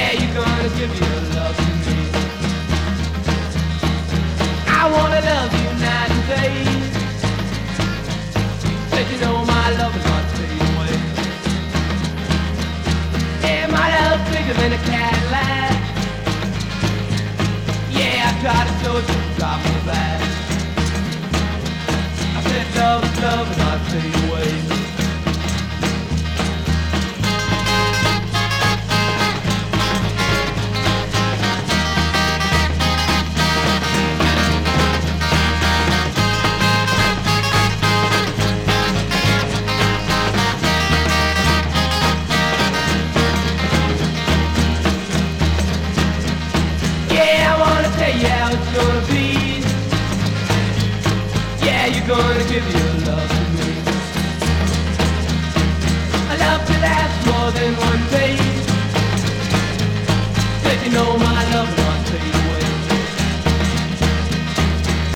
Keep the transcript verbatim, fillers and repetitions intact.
Yeah, you're gonna give your love to me. I wanna love you night and day. Said you know my love is not fading away. Yeah, my love's bigger than a Cadillac. Yeah, I tried to show it to the drop of the back. I said love is love is not fading away. Yeah, how it's gonna be. Yeah, you're gonna give your love to me. A love to last more than one day. Said you know my love.